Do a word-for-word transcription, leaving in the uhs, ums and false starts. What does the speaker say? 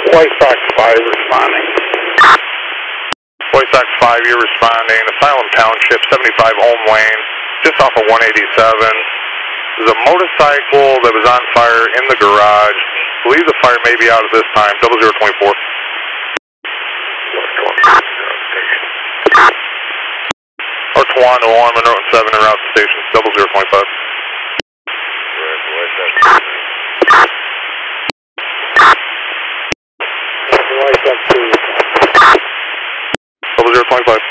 White Sox five responding. White Sox five, you're responding. Asylum Township, seventy-five Ohm Lane, just off of one eighty-seven. There's a motorcycle that was on fire in the garage. I believe the fire may be out at this time. Double zero twenty-four. Or Twan to Orman, Route seven and route to station. Double zero twenty-five. Double zero twenty-five.